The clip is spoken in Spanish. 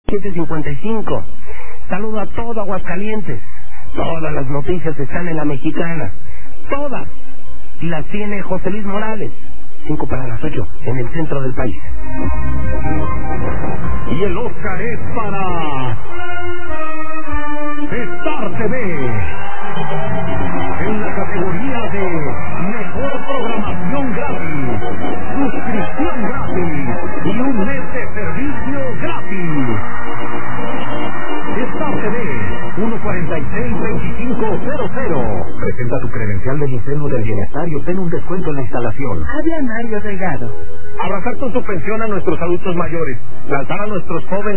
7:55. Saludo a todo Aguascalientes. Todas las noticias están en La Mexicana. Todas. Y las tiene José Luis Morales. 5 para las 8, en el centro del país. Y el Oscar es para Star TV. En la categoría de Mejor Programación Gratis, Suscripción Gratis y un mes de servicio gratis. Star TV 146-2500. Presenta tu credencial del Incendio del Bienestar y obtén un descuento en la instalación. Habla Mario Delgado. Abrazar con su pensión a nuestros adultos mayores. Lanzar a nuestros jóvenes